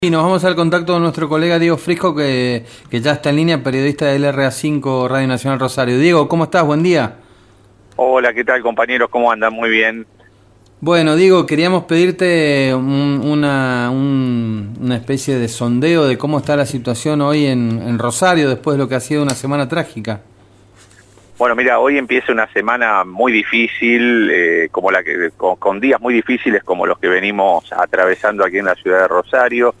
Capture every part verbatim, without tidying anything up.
Y nos vamos al contacto con nuestro colega Diego Frisco, que, que ya está en línea, periodista del R A cinco Radio Nacional Rosario. Diego, ¿cómo estás? Buen día. Hola, ¿qué tal, compañeros? ¿Cómo andan? Muy bien. Bueno, Diego, queríamos pedirte un, una, un, una especie de sondeo de cómo está la situación hoy en, en Rosario, después de lo que ha sido una semana trágica. Bueno, mira, hoy empieza una semana muy difícil, eh, como la que, con, con días muy difíciles como los que venimos atravesando aquí en la ciudad de Rosario.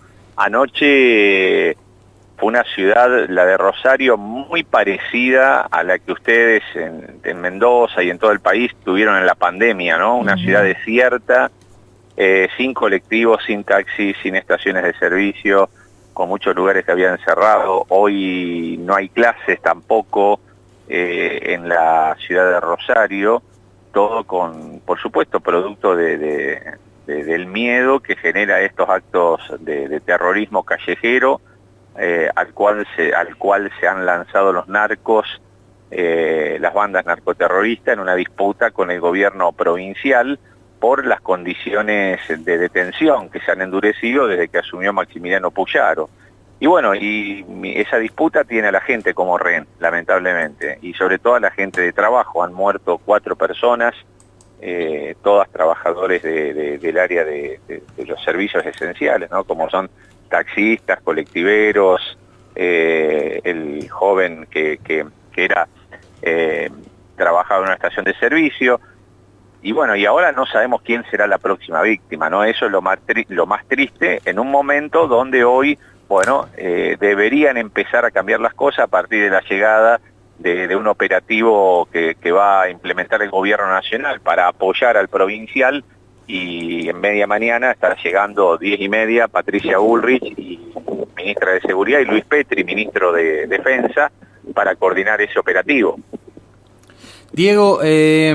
Anoche fue una ciudad, la de Rosario, muy parecida a la que ustedes en, en Mendoza y en todo el país tuvieron en la pandemia, ¿no? Una uh-huh. ciudad desierta, eh, sin colectivos, sin taxis, sin estaciones de servicio, con muchos lugares que habían cerrado. Hoy no hay clases tampoco eh, en la ciudad de Rosario, todo con, por supuesto, producto de... de De, del miedo que genera estos actos de, de terrorismo callejero eh, al cual se al cual se han lanzado los narcos, eh, las bandas narcoterroristas, en una disputa con el gobierno provincial por las condiciones de detención que se han endurecido desde que asumió Maximiliano Puyaro. Y bueno, y esa disputa tiene a la gente como rehén, lamentablemente, y sobre todo a la gente de trabajo. Han muerto cuatro personas, Eh, todas trabajadores de, de, del área de, de, de los servicios esenciales, ¿no? Como son taxistas, colectiveros, eh, el joven que, que, que era eh, trabajaba en una estación de servicio, y bueno, y ahora no sabemos quién será la próxima víctima, ¿no? Eso es lo más, tri lo más triste en un momento donde hoy, bueno, eh, deberían empezar a cambiar las cosas a partir de la llegada De, de un operativo que, que va a implementar el gobierno nacional para apoyar al provincial, y en media mañana estará llegando diez y media Patricia Bullrich, y ministra de Seguridad, y Luis Petri, ministro de Defensa, para coordinar ese operativo. Diego, eh,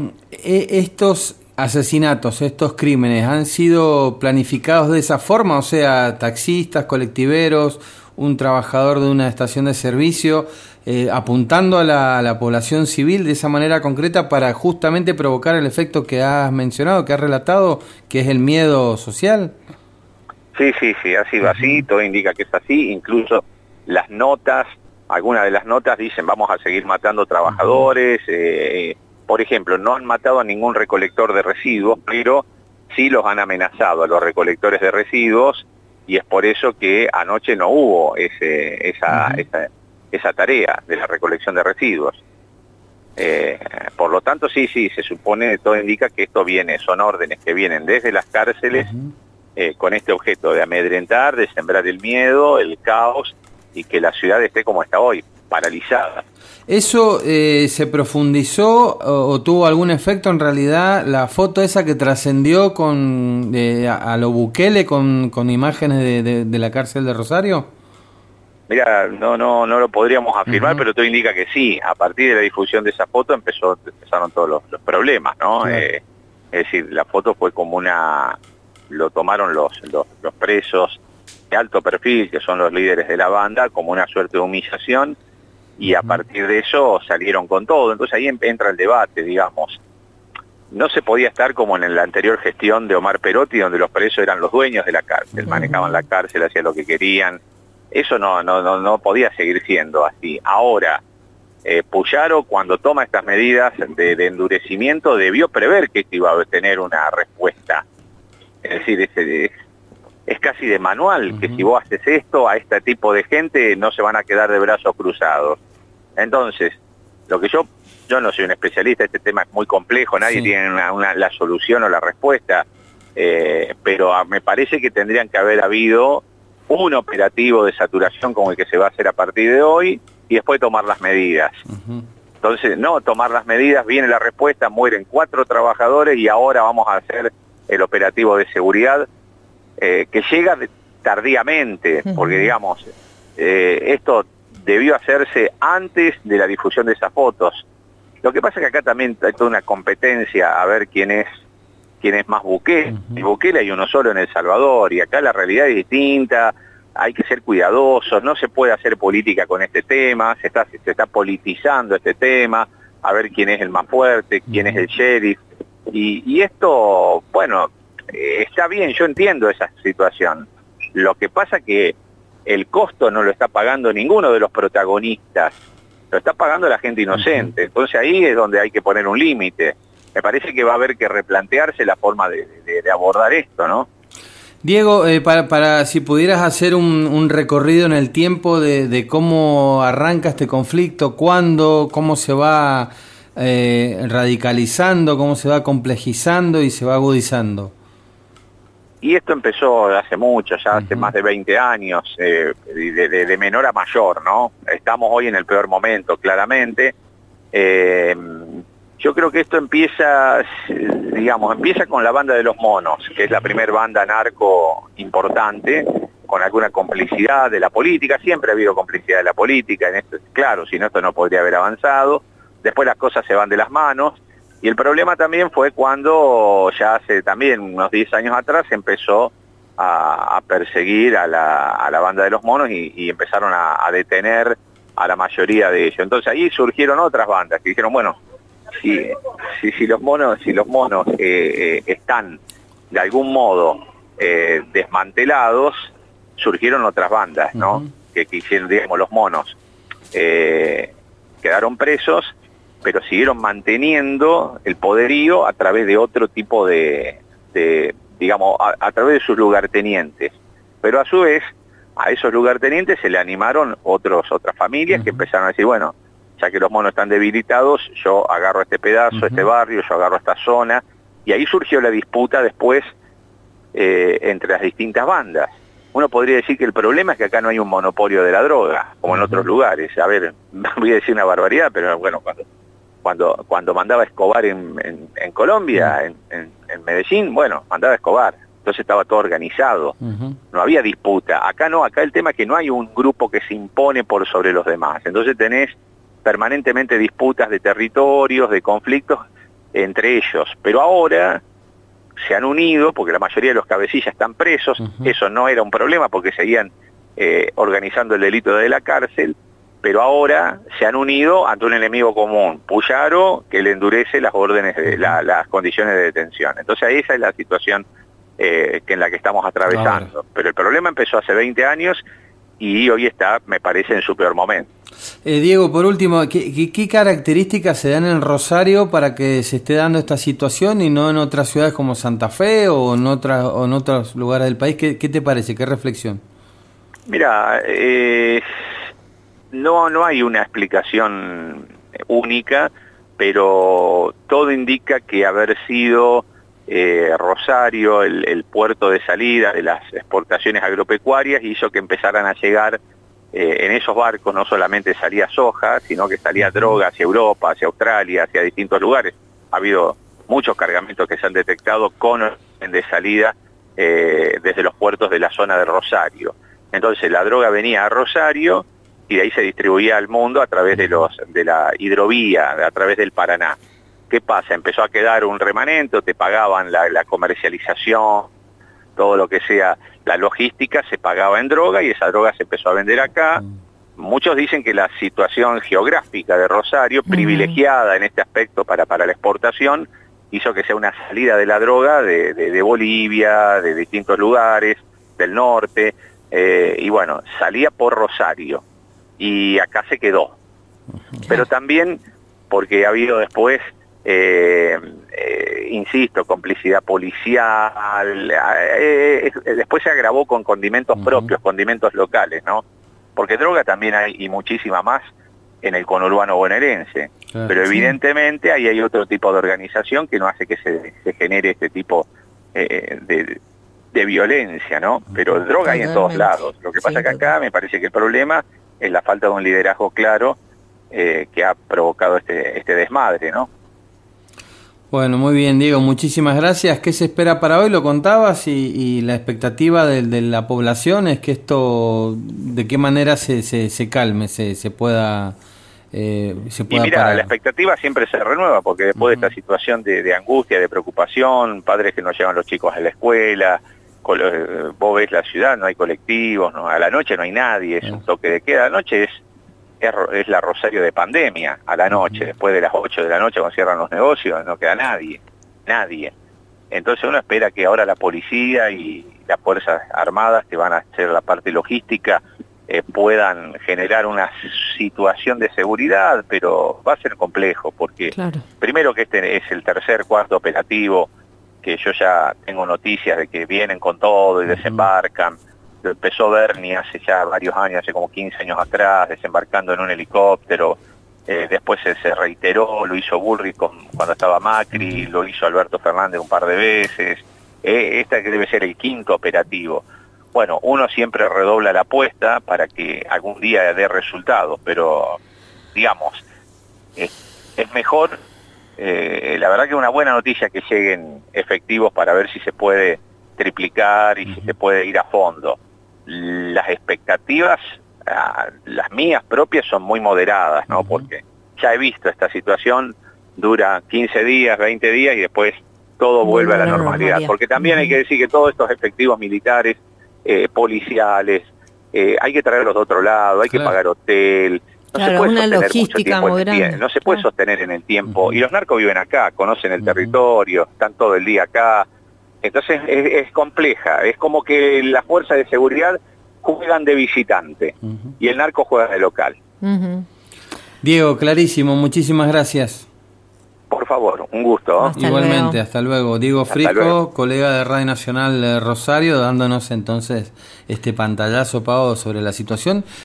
estos asesinatos, estos crímenes, ¿han sido planificados de esa forma? O sea, taxistas, colectiveros, un trabajador de una estación de servicio, eh, apuntando a la, a la población civil de esa manera concreta para justamente provocar el efecto que has mencionado, que has relatado, que es el miedo social. Sí, sí, sí, ha sido así, todo indica que es así, incluso las notas, algunas de las notas dicen vamos a seguir matando trabajadores, eh, por ejemplo, no han matado a ningún recolector de residuos, pero sí los han amenazado a los recolectores de residuos, y es por eso que anoche no hubo ese, esa, uh-huh. esa, esa tarea de la recolección de residuos. Eh, por lo tanto, sí, sí, se supone, todo indica que esto viene, son órdenes que vienen desde las cárceles, uh-huh. eh, con este objeto de amedrentar, de sembrar el miedo, el caos, y que la ciudad esté como está hoy, paralizada. ¿Eso eh, se profundizó o, o tuvo algún efecto en realidad la foto esa que trascendió con eh, a, a lo Bukele con, con imágenes de, de, de la cárcel de Rosario? Mira, no no no lo podríamos afirmar, uh-huh. pero todo indica que sí. A partir de la difusión de esa foto empezó empezaron todos los, los problemas, ¿no? Claro. Eh, es decir, la foto fue como una... lo tomaron los, los, los presos de alto perfil, que son los líderes de la banda, como una suerte de humillación, y a partir de eso salieron con todo. Entonces ahí entra el debate, digamos. No se podía estar como en la anterior gestión de Omar Perotti, donde los presos eran los dueños de la cárcel, manejaban la cárcel, hacían lo que querían. Eso no no no, no podía seguir siendo así. Ahora, eh, Puyaro, cuando toma estas medidas de, de endurecimiento, debió prever que esto iba a tener una respuesta. Es decir, es, es, es casi de manual, uh-huh. que si vos haces esto a este tipo de gente, no se van a quedar de brazos cruzados. Entonces, lo que yo, yo no soy un especialista, este tema es muy complejo, nadie sí. tiene una, una, la solución o la respuesta, eh, pero a, me parece que tendrían que haber habido un operativo de saturación como el que se va a hacer a partir de hoy, y después tomar las medidas. Uh-huh. Entonces, no tomar las medidas, viene la respuesta, mueren cuatro trabajadores y ahora vamos a hacer el operativo de seguridad, eh, que llega tardíamente, porque digamos, eh, esto debió hacerse antes de la difusión de esas fotos. Lo que pasa es que acá también hay toda una competencia a ver quién es quién es más Bukele. Uh-huh. Y Bukele hay uno solo en El Salvador, y acá la realidad es distinta, hay que ser cuidadosos, no se puede hacer política con este tema, se está, se está politizando este tema, a ver quién es el más fuerte, quién es el sheriff, y, y esto, bueno, eh, está bien, yo entiendo esa situación, Lo que pasa que el costo no lo está pagando ninguno de los protagonistas, lo está pagando la gente inocente. Entonces ahí es donde hay que poner un límite. Me parece que va a haber que replantearse la forma de, de, de abordar esto, ¿no? Diego, eh, para, para si pudieras hacer un, un recorrido en el tiempo de, de cómo arranca este conflicto, cuándo, cómo se va eh, radicalizando, cómo se va complejizando y se va agudizando. Y esto empezó hace mucho, ya hace uh-huh. más de veinte años, eh, de, de, de menor a mayor, ¿no? Estamos hoy en el peor momento, claramente. Eh, Yo creo que esto empieza, digamos, empieza con la banda de los monos, que es la primer banda narco importante, con alguna complicidad de la política. Siempre ha habido complicidad de la política, en esto, claro, si no esto no podría haber avanzado. Después las cosas se van de las manos, y el problema también fue cuando ya hace también unos diez años atrás empezó a, a perseguir a la, a la banda de los monos y, y empezaron a, a detener a la mayoría de ellos. Entonces ahí surgieron otras bandas que dijeron, bueno, Si, si, si los monos, si los monos eh, eh, están de algún modo eh, desmantelados, surgieron otras bandas, ¿no? Uh-huh. Que quisieron, digamos, los monos eh, quedaron presos, pero siguieron manteniendo el poderío a través de otro tipo de, de digamos, a, a través de sus lugartenientes. Pero a su vez, a esos lugartenientes se le animaron otros otras familias uh-huh. que empezaron a decir, bueno, ya que los monos están debilitados, yo agarro este pedazo, uh-huh. este barrio, yo agarro esta zona, y ahí surgió la disputa después eh, entre las distintas bandas. Uno podría decir que el problema es que acá no hay un monopolio de la droga, como uh-huh. en otros lugares. A ver, voy a decir una barbaridad, pero bueno, cuando cuando cuando mandaba Escobar en, en, en Colombia, uh-huh. en, en, en Medellín, bueno, mandaba Escobar. Entonces estaba todo organizado, uh-huh. no había disputa. Acá no, acá el tema es que no hay un grupo que se impone por sobre los demás. Entonces tenés permanentemente disputas de territorios, de conflictos entre ellos, pero ahora se han unido, porque la mayoría de los cabecillas están presos, uh-huh. eso no era un problema porque seguían eh, organizando el delito de la cárcel, pero ahora se han unido ante un enemigo común, Puyaro, que le endurece las órdenes, de la, las condiciones de detención. Entonces esa es la situación eh, que en la que estamos atravesando, ahora. Pero el problema empezó hace veinte años y hoy está, me parece, en su peor momento. Eh, Diego, por último, ¿qué, qué, ¿qué características se dan en Rosario para que se esté dando esta situación y no en otras ciudades como Santa Fe o en, otra, o en otros lugares del país? ¿Qué, qué te parece? ¿Qué reflexión? Mira, eh, no, no hay una explicación única, pero todo indica que haber sido eh, Rosario el, el puerto de salida de las exportaciones agropecuarias hizo que empezaran a llegar Eh, en esos barcos no solamente salía soja, sino que salía droga hacia Europa, hacia Australia, hacia distintos lugares. Ha habido muchos cargamentos que se han detectado con orden de salida eh, desde los puertos de la zona de Rosario. Entonces la droga venía a Rosario y de ahí se distribuía al mundo a través de, los, de la hidrovía, a través del Paraná. ¿Qué pasa? Empezó a quedar un remanente, te pagaban la, la comercialización, todo lo que sea la logística se pagaba en droga y esa droga se empezó a vender acá. Muchos dicen que la situación geográfica de Rosario, uh-huh. privilegiada en este aspecto para, para la exportación, hizo que sea una salida de la droga de, de, de Bolivia, de distintos lugares, del norte, eh, y bueno, salía por Rosario y acá se quedó. Uh-huh. Pero también porque ha habido después Eh, eh, insisto, complicidad policial, eh, eh, después se agravó con condimentos uh-huh. propios, condimentos locales, ¿no? Porque droga también hay, y muchísima más, en el conurbano bonaerense, claro, pero evidentemente sí. ahí hay otro tipo de organización que no hace que se, se genere este tipo eh, de, de violencia, ¿no? Pero uh-huh. droga hay en todos lados. Lo que pasa sí, que acá me parece que el problema es la falta de un liderazgo claro eh, que ha provocado este, este desmadre, ¿no? Bueno, muy bien, Diego, muchísimas gracias. ¿Qué se espera para hoy? Lo contabas y, y la expectativa de, de la población es que esto, de qué manera se, se, se calme, se, se pueda, eh, se pueda y mira, parar. La expectativa siempre se renueva, porque después uh-huh. de esta situación de, de angustia, de preocupación, padres que no llevan los chicos a la escuela, vos ves la ciudad, no hay colectivos, no, a la noche no hay nadie, es uh-huh. un toque de queda, a la noche es es la Rosario de pandemia, a la noche, uh-huh. después de las ocho de la noche cuando cierran los negocios, no queda nadie, nadie. Entonces uno espera que ahora la policía y las Fuerzas Armadas, que van a hacer la parte logística, eh, puedan generar una situación de seguridad, pero va a ser complejo, porque claro. primero que este es el tercer, cuarto operativo, que yo ya tengo noticias de que vienen con todo y desembarcan. Lo empezó Bernie hace ya varios años, hace como quince años atrás, desembarcando en un helicóptero. Eh, después se, se reiteró, lo hizo Bullrich con, cuando estaba Macri, lo hizo Alberto Fernández un par de veces. Eh, esta que debe ser el quinto operativo. Bueno, uno siempre redobla la apuesta para que algún día dé resultados, pero digamos, es, es mejor, eh, la verdad que es una buena noticia que lleguen efectivos para ver si se puede triplicar y si se puede ir a fondo. Las expectativas, ah, las mías propias, son muy moderadas, ¿no? Porque ya he visto esta situación, dura quince días, veinte días y después todo vuelve a la normalidad. Porque también hay que decir que todos estos efectivos militares, eh, policiales, eh, hay que traerlos de otro lado, hay Claro. que pagar hotel. No Claro, se puede una sostener mucho logística tiempo muy en el tie- grande. no se puede Claro. sostener en el tiempo. Ujú. Y los narcos viven acá, conocen el Ujú. territorio, están todo el día acá. Entonces es, es compleja, es como que las fuerzas de seguridad juegan de visitante Ujú. y el narco juega de local. Ujú. Diego, clarísimo, muchísimas gracias. Por favor, un gusto. ¿eh? Hasta Igualmente, luego. hasta luego. Diego Hasta Frisco, luego. colega de Radio Nacional de Rosario, dándonos entonces este pantallazo, Pau, sobre la situación.